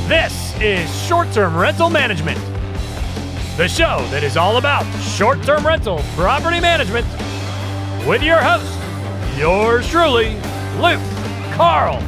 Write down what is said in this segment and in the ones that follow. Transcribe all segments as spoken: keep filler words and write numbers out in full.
This is Short-Term Rental Management, the show that is all about short-term rental property management with your host, yours truly, Luke Carl.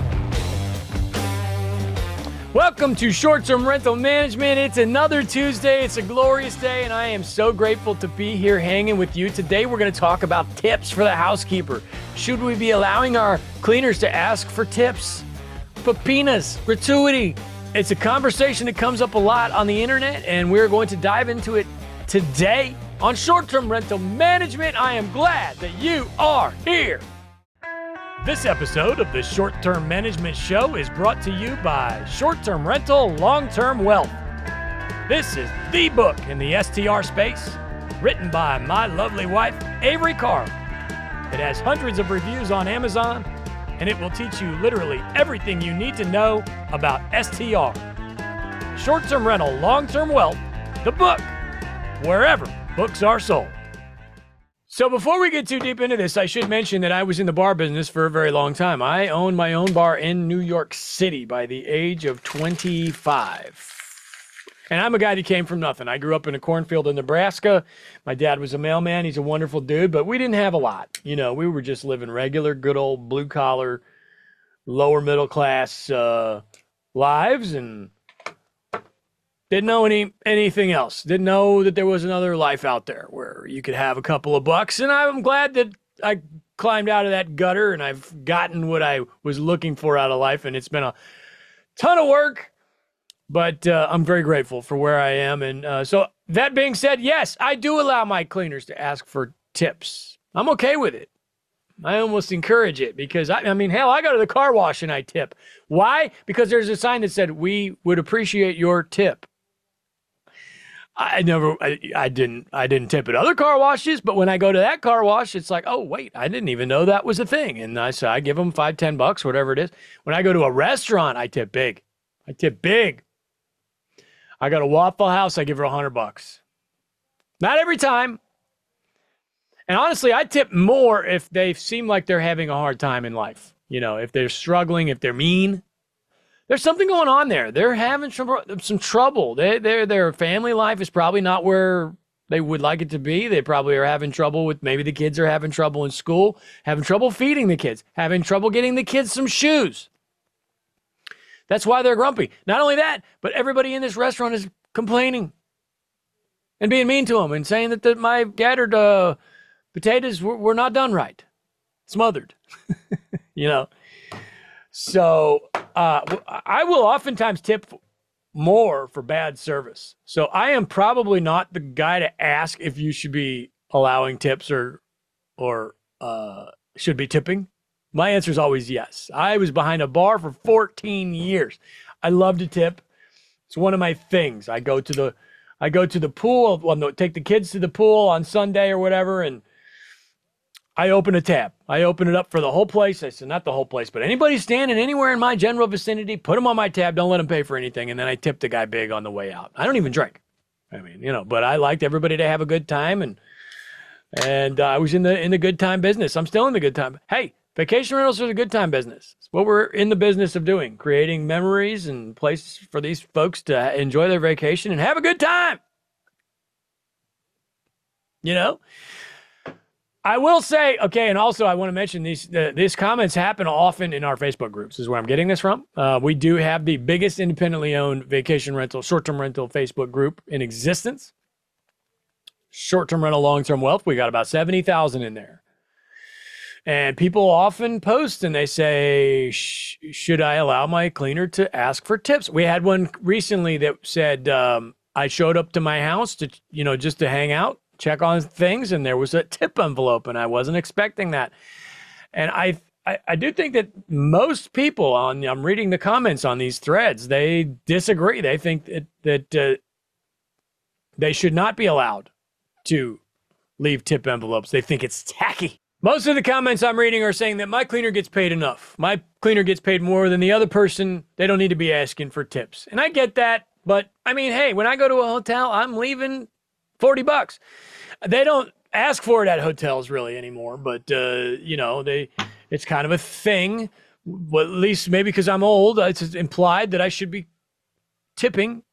Welcome to Short-Term Rental Management. It's another Tuesday. It's a glorious day, and I am so grateful to be here hanging with you. Today, we're going to talk about tips for the housekeeper. Should we be allowing our cleaners to ask for tips? Pepinas, gratuity. It's a conversation that comes up a lot on the internet, and we're going to dive into it today on Short-Term Rental Management. I am glad that you are here. This episode of the Short-Term Management Show is brought to you by Short-Term Rental Long-Term Wealth. This is the book in the S T R space, written by my lovely wife, Avery Carl. It has hundreds of reviews on Amazon, and it will teach you literally everything you need to know about S T R. Short-Term Rental Long-Term Wealth, the book, wherever books are sold. So before we get too deep into this, I should mention that I was in the bar business for a very long time. I owned my own bar in New York City by the age of twenty-five. And I'm a guy that came from nothing. I grew up in a cornfield in Nebraska. My dad was a mailman. He's a wonderful dude, but we didn't have a lot. You know, we were just living regular, good old blue-collar, lower middle class uh, lives, and didn't know any anything else. Didn't know that there was another life out there where you could have a couple of bucks. And I'm glad that I climbed out of that gutter and I've gotten what I was looking for out of life. And it's been a ton of work, but uh, I'm very grateful for where I am. And uh, so that being said, yes, I do allow my cleaners to ask for tips. I'm okay with it. I almost encourage it because, I, I mean, hell, I go to the car wash and I tip. Why? Because there's a sign that said, we would appreciate your tip. I never, I, I didn't, I didn't tip at other car washes, but when I go to that car wash, it's like, oh, wait, I didn't even know that was a thing. And I say, I give them five, ten bucks, whatever it is. When I go to a restaurant, I tip big. I tip big. I got a Waffle House, I give her a hundred bucks. Not every time. And honestly, I tip more if they seem like they're having a hard time in life. You know, if they're struggling, if they're mean. There's something going on there. They're having some, some trouble. They, their their family life is probably not where they would like it to be. They probably are having trouble with, maybe the kids are having trouble in school, having trouble feeding the kids, having trouble getting the kids some shoes. That's why they're grumpy. Not only that, but everybody in this restaurant is complaining and being mean to them and saying that the, my gathered uh, potatoes were, were not done right. Smothered, you know. So uh, I will oftentimes tip more for bad service. So I am probably not the guy to ask if you should be allowing tips or or uh, should be tipping. My answer is always yes. I was behind a bar for fourteen years. I love to tip. It's one of my things. I go to the I go to the pool. Well, no, take the kids to the pool on Sunday or whatever, and I open a tab. I open it up for the whole place. I said, not the whole place, but anybody standing anywhere in my general vicinity, put them on my tab. Don't let them pay for anything. And then I tip the guy big on the way out. I don't even drink. I mean, you know, but I liked everybody to have a good time. And and uh, I was in the in the good time business. I'm still in the good time. Hey, vacation rentals are the good time business. It's what we're in the business of doing, creating memories and places for these folks to enjoy their vacation and have a good time. You know? I will say, okay, and also I want to mention these uh, these comments happen often in our Facebook groups. This is where I'm getting this from. Uh, we do have the biggest independently owned vacation rental, short-term rental Facebook group in existence. Short-term rental, long-term wealth. We got about seventy thousand in there. And people often post and they say, Sh- should I allow my cleaner to ask for tips? We had one recently that said, um, I showed up to my house to, you know, just to hang out, check on things, and there was a tip envelope, and I wasn't expecting that. And I, I, I do think that most people on, I'm reading the comments on these threads, they disagree. They think that, that uh, they should not be allowed to leave tip envelopes. They think it's tacky. Most of the comments I'm reading are saying that my cleaner gets paid enough. My cleaner gets paid more than the other person. They don't need to be asking for tips. And I get that, but I mean, hey, when I go to a hotel, I'm leaving forty bucks. They don't ask for it at hotels really anymore, but uh, you know, they, it's kind of a thing. Well, at least maybe because I'm old, it's implied that I should be tipping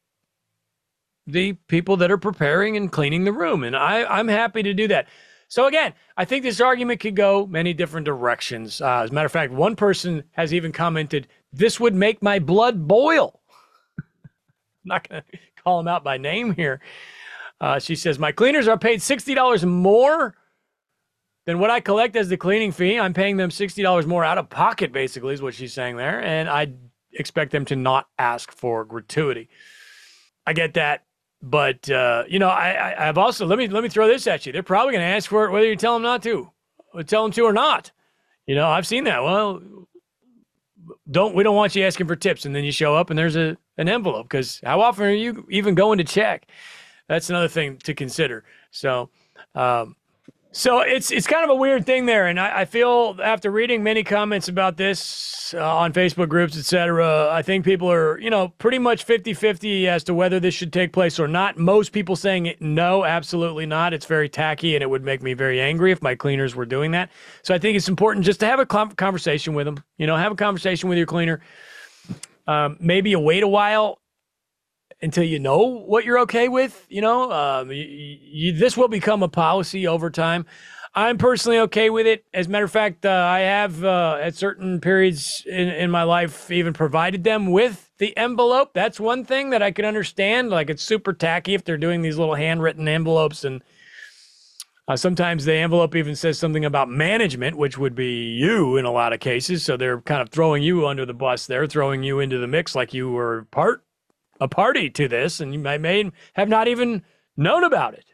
the people that are preparing and cleaning the room. And I, I'm happy to do that. So again, I think this argument could go many different directions. Uh, as a matter of fact, one person has even commented, this would make my blood boil. I'm not going to call him out by name here. Uh, she says, my cleaners are paid sixty dollars more than what I collect as the cleaning fee. I'm paying them sixty dollars more out of pocket, basically, is what she's saying there. And I expect them to not ask for gratuity. I get that. But, uh, you know, I, I, I've also, let me let me throw this at you. They're probably going to ask for it whether you tell them not to, or tell them to or not. You know, I've seen that. Well, don't we don't want you asking for tips, and then you show up and there's a an envelope, because how often are you even going to check? That's another thing to consider. So, um, so it's it's kind of a weird thing there, and I, I feel after reading many comments about this uh, on Facebook groups, et cetera, I think people are, you know, pretty much fifty-fifty as to whether this should take place or not. Most people saying it, no, absolutely not. It's very tacky, and it would make me very angry if my cleaners were doing that. So I think it's important just to have a conversation with them. You know, have a conversation with your cleaner. Um, maybe you wait a while until you know what you're okay with. You know, um, you, you, this will become a policy over time. I'm personally okay with it. As a matter of fact, uh, I have uh, at certain periods in, in my life even provided them with the envelope. That's one thing that I can understand. Like, it's super tacky if they're doing these little handwritten envelopes, and uh, sometimes the envelope even says something about management, which would be you in a lot of cases. So they're kind of throwing you under the bus there, throwing you into the mix like you were part a party to this, and you may, may have not even known about it.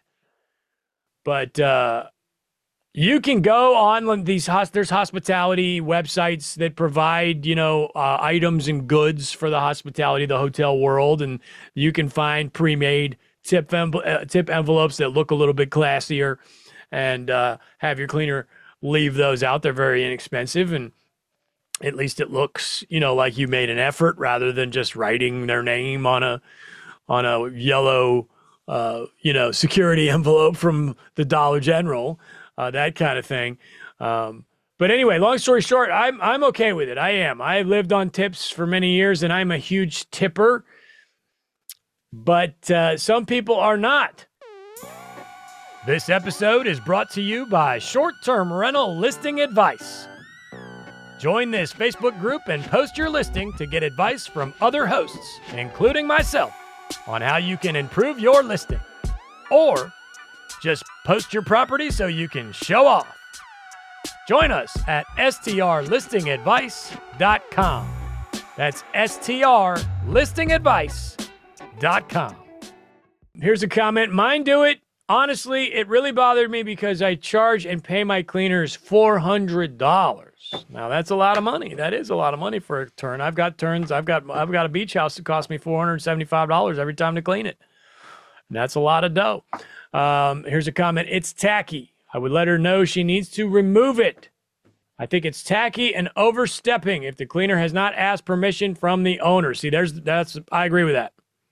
But uh, you can go on these, there's hospitality websites that provide, you know, uh, items and goods for the hospitality, the hotel world, and you can find pre-made tip, env- uh, tip envelopes that look a little bit classier, and uh, have your cleaner leave those out. They're very inexpensive, and at least it looks, you know, like you made an effort rather than just writing their name on a on a yellow, uh, you know, security envelope from the Dollar General, uh, that kind of thing. Um, but anyway, long story short, I'm I'm okay with it. I am. I've lived on tips for many years, and I'm a huge tipper. But uh, some people are not. This episode is brought to you by Short-Term Rental Listing Advice. Join this Facebook group and post your listing to get advice from other hosts, including myself, on how you can improve your listing. Or just post your property so you can show off. Join us at S T R listing advice dot com. That's S T R listing advice dot com. Here's a comment. Mine do it. Honestly, it really bothered me because I charge and pay my cleaners four hundred dollars. Now, that's a lot of money. That is a lot of money for a turn. I've got turns. I've got I've got a beach house that costs me four hundred seventy-five dollars every time to clean it. And that's a lot of dough. Um, here's a comment. It's tacky. I would let her know she needs to remove it. I think it's tacky and overstepping if the cleaner has not asked permission from the owner. See, there's that's I agree with that.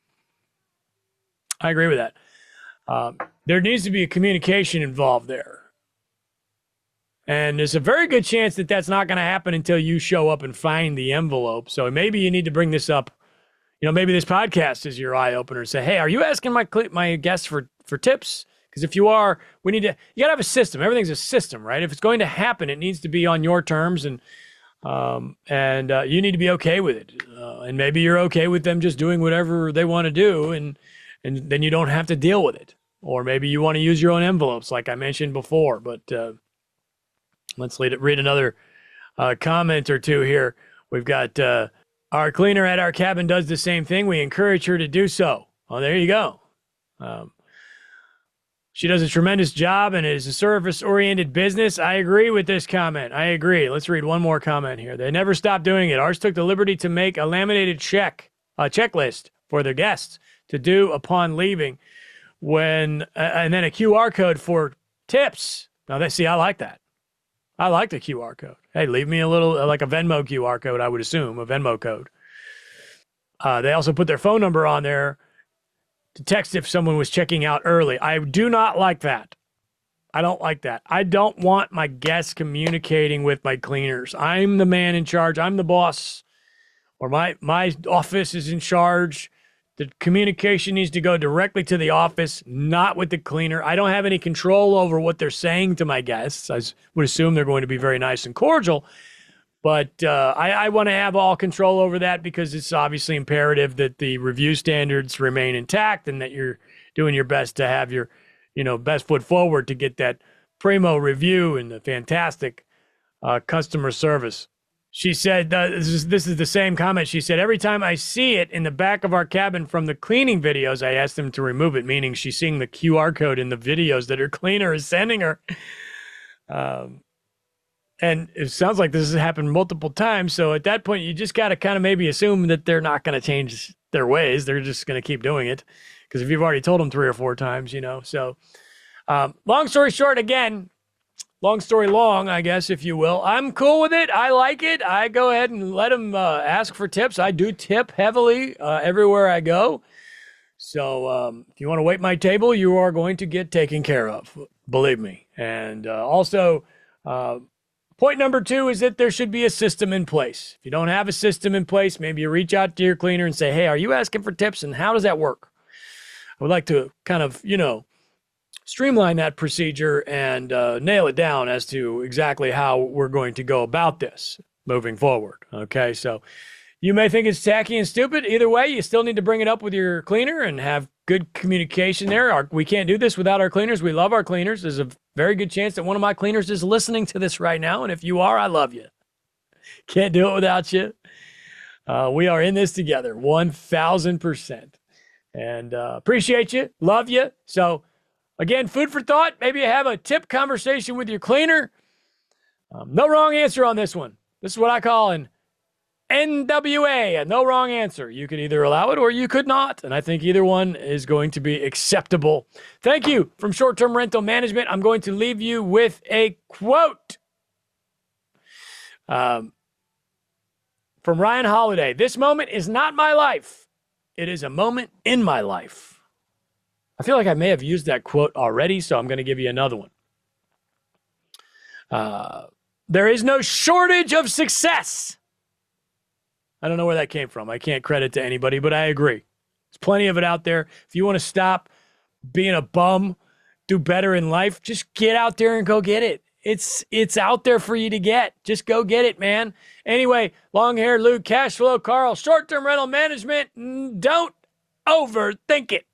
I agree with that. Um, there needs to be a communication involved there. And there's a very good chance that that's not going to happen until you show up and find the envelope. So maybe you need to bring this up. You know, maybe this podcast is your eye opener. Say, hey, are you asking my my guests for, for tips? Because if you are, we need to, you got to have a system. Everything's a system, right? If it's going to happen, it needs to be on your terms, and um, and uh, you need to be okay with it. Uh, and maybe you're okay with them just doing whatever they want to do, and and then you don't have to deal with it. Or maybe you want to use your own envelopes, like I mentioned before. But uh, let's read, read another uh, comment or two here. We've got uh, our cleaner at our cabin does the same thing. We encourage her to do so. Oh, there you go. Um, she does a tremendous job, and it is a service-oriented business. I agree with this comment. I agree. Let's read one more comment here. They never stopped doing it. Ours took the liberty to make a laminated check, a checklist for their guests to do upon leaving, when uh, and then a Q R code for tips. Now, they see, I like that. I like the Q R code. Hey, leave me a little, uh, like a Venmo Q R code, I would assume, a Venmo code. Uh, they also put their phone number on there to text if someone was checking out early. I do not like that. I don't like that. I don't want my guests communicating with my cleaners. I'm the man in charge. I'm the boss, or my, my office is in charge The communication needs to go directly to the office, not with the cleaner. I don't have any control over what they're saying to my guests. I would assume they're going to be very nice and cordial, but uh, I, I want to have all control over that because it's obviously imperative that the review standards remain intact and that you're doing your best to have your, you know, best foot forward to get that primo review and the fantastic uh, customer service. She said, uh, this, is, this is the same comment. She said, every time I see it in the back of our cabin from the cleaning videos, I ask them to remove it, meaning she's seeing the Q R code in the videos that her cleaner is sending her. Um, and it sounds like this has happened multiple times. So at that point, you just got to kind of maybe assume that they're not going to change their ways. They're just going to keep doing it. Because if you've already told them three or four times, you know. So um, long story short, again, long story long, I guess, if you will. I'm cool with it. I like it. I go ahead and let them uh, ask for tips. I do tip heavily uh, everywhere I go. So um, if you want to wait my table, you are going to get taken care of. Believe me. And uh, also, uh, point number two is that there should be a system in place. If you don't have a system in place, maybe you reach out to your cleaner and say, hey, are you asking for tips? And how does that work? I would like to kind of, you know, streamline that procedure and uh, nail it down as to exactly how we're going to go about this moving forward. Okay, so you may think it's tacky and stupid. Either way, you still need to bring it up with your cleaner and have good communication there. Our, we can't do this without our cleaners. We love our cleaners. There's a very good chance that one of my cleaners is listening to this right now. And if you are, I love you. Can't do it without you. Uh, we are in this together, one thousand percent. And uh, appreciate you, love you. So, again, food for thought. Maybe you have a tip conversation with your cleaner. Um, no wrong answer on this one. This is what I call an N W A, a no wrong answer. You could either allow it or you could not. And I think either one is going to be acceptable. Thank you from Short-Term Rental Management. I'm going to leave you with a quote um, from Ryan Holiday. This moment is not my life. It is a moment in my life. I feel like I may have used that quote already, so I'm going to give you another one. Uh, there is no shortage of success. I don't know where that came from. I can't credit to anybody, but I agree. There's plenty of it out there. If you want to stop being a bum, do better in life, just get out there and go get it. It's it's out there for you to get. Just go get it, man. Anyway, long hair, Luke, cash flow, Carl, short-term rental management. Don't overthink it.